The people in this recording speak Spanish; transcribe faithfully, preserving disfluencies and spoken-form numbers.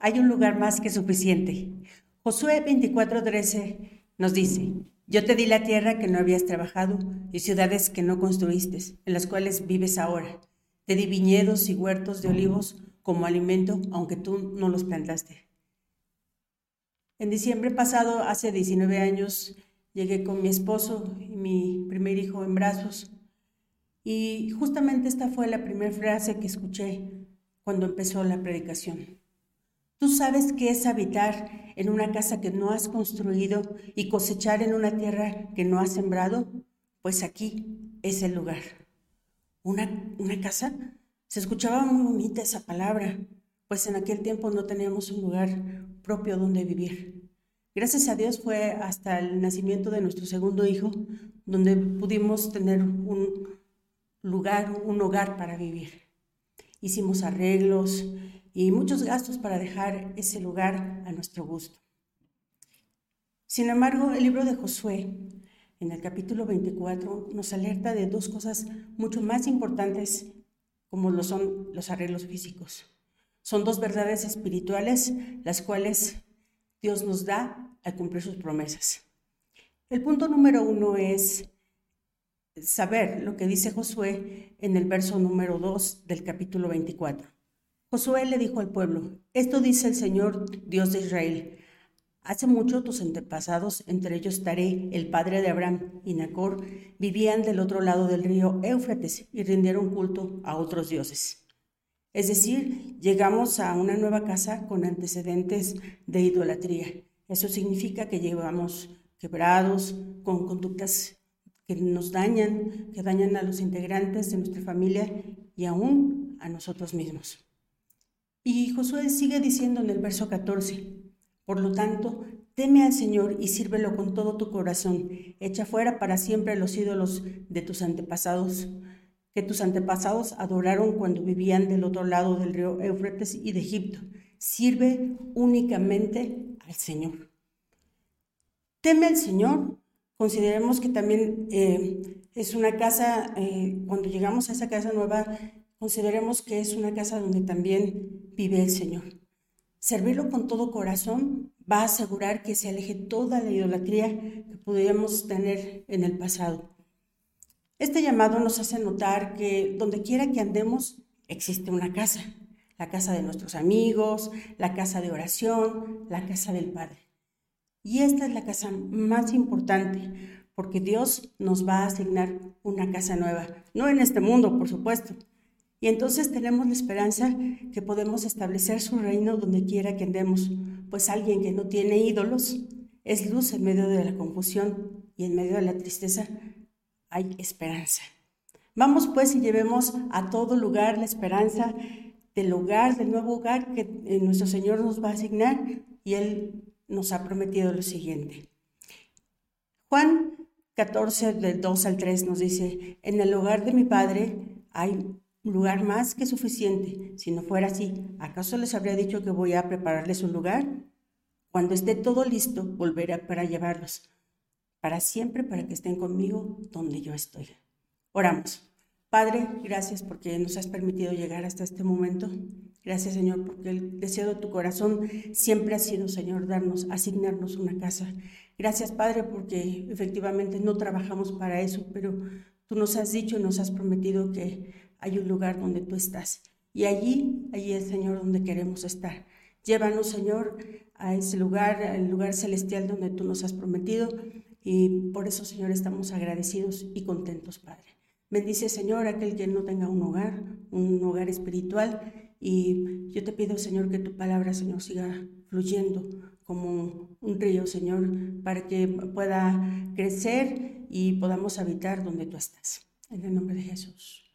hay un lugar más que suficiente. Josué veinticuatro trece nos dice: yo te di la tierra que no habías trabajado y ciudades que no construiste, en las cuales vives ahora. Te di viñedos y huertos de olivos como alimento, aunque tú no los plantaste. En diciembre pasado, hace diecinueve años, llegué con mi esposo y mi primer hijo en brazos. Y justamente esta fue la primera frase que escuché cuando empezó la predicación. ¿Tú sabes qué es habitar en una casa que no has construido y cosechar en una tierra que no has sembrado? Pues aquí es el lugar. ¿Una, una casa? Se escuchaba muy bonita esa palabra, pues en aquel tiempo no teníamos un lugar propio donde vivir. Gracias a Dios fue hasta el nacimiento de nuestro segundo hijo donde pudimos tener un lugar, un hogar para vivir. Hicimos arreglos y muchos gastos para dejar ese lugar a nuestro gusto. Sin embargo, el libro de Josué, en el capítulo veinticuatro, nos alerta de dos cosas mucho más importantes, como lo son los arreglos físicos. Son dos verdades espirituales, las cuales Dios nos da al cumplir sus promesas. El punto número uno es saber lo que dice Josué en el verso número dos del capítulo veinticuatro. Josué le dijo al pueblo: esto dice el Señor, Dios de Israel. Hace mucho tus antepasados, entre ellos Taré, el padre de Abraham, y Nacor, vivían del otro lado del río Éufrates y rindieron culto a otros dioses. Es decir, llegamos a una nueva casa con antecedentes de idolatría. Eso significa que llevamos quebrados, con conductas que nos dañan, que dañan a los integrantes de nuestra familia y aún a nosotros mismos. Y Josué sigue diciendo en el verso catorce: por lo tanto, teme al Señor y sírvelo con todo tu corazón. Echa fuera para siempre los ídolos de tus antepasados, que tus antepasados adoraron cuando vivían del otro lado del río Éufrates y de Egipto. Sirve únicamente al Señor. Teme al Señor. Consideremos que también eh, es una casa, eh, cuando llegamos a esa casa nueva, consideremos que es una casa donde también vive el Señor. Servirlo con todo corazón va a asegurar que se aleje toda la idolatría que pudiéramos tener en el pasado. Este llamado nos hace notar que donde quiera que andemos existe una casa, la casa de nuestros amigos, la casa de oración, la casa del Padre. Y esta es la casa más importante, porque Dios nos va a asignar una casa nueva, no en este mundo, por supuesto. Y entonces tenemos la esperanza que podemos establecer su reino donde quiera que andemos, pues alguien que no tiene ídolos es luz en medio de la confusión y en medio de la tristeza hay esperanza. Vamos pues y llevemos a todo lugar la esperanza del hogar, del nuevo hogar que nuestro Señor nos va a asignar, y Él nos ha prometido lo siguiente. Juan catorce, del dos al tres nos dice: en el hogar de mi Padre hay un lugar más que suficiente. Si no fuera así, ¿acaso les habría dicho que voy a prepararles un lugar? Cuando esté todo listo, volveré para llevarlos para siempre, para que estén conmigo donde yo estoy. Oramos. Padre, gracias porque nos has permitido llegar hasta este momento. Gracias, Señor, porque el deseo de tu corazón siempre ha sido, Señor, darnos, asignarnos una casa. Gracias, Padre, porque efectivamente no trabajamos para eso, pero tú nos has dicho y nos has prometido que hay un lugar donde tú estás. Y allí, allí es, Señor, donde queremos estar. Llévanos, Señor, a ese lugar, al lugar celestial donde tú nos has prometido. Y por eso, Señor, estamos agradecidos y contentos, Padre. Bendice, Señor, a aquel que no tenga un hogar, un hogar espiritual. Y yo te pido, Señor, que tu palabra, Señor, siga fluyendo como un río, Señor, para que pueda crecer y podamos habitar donde tú estás. En el nombre de Jesús.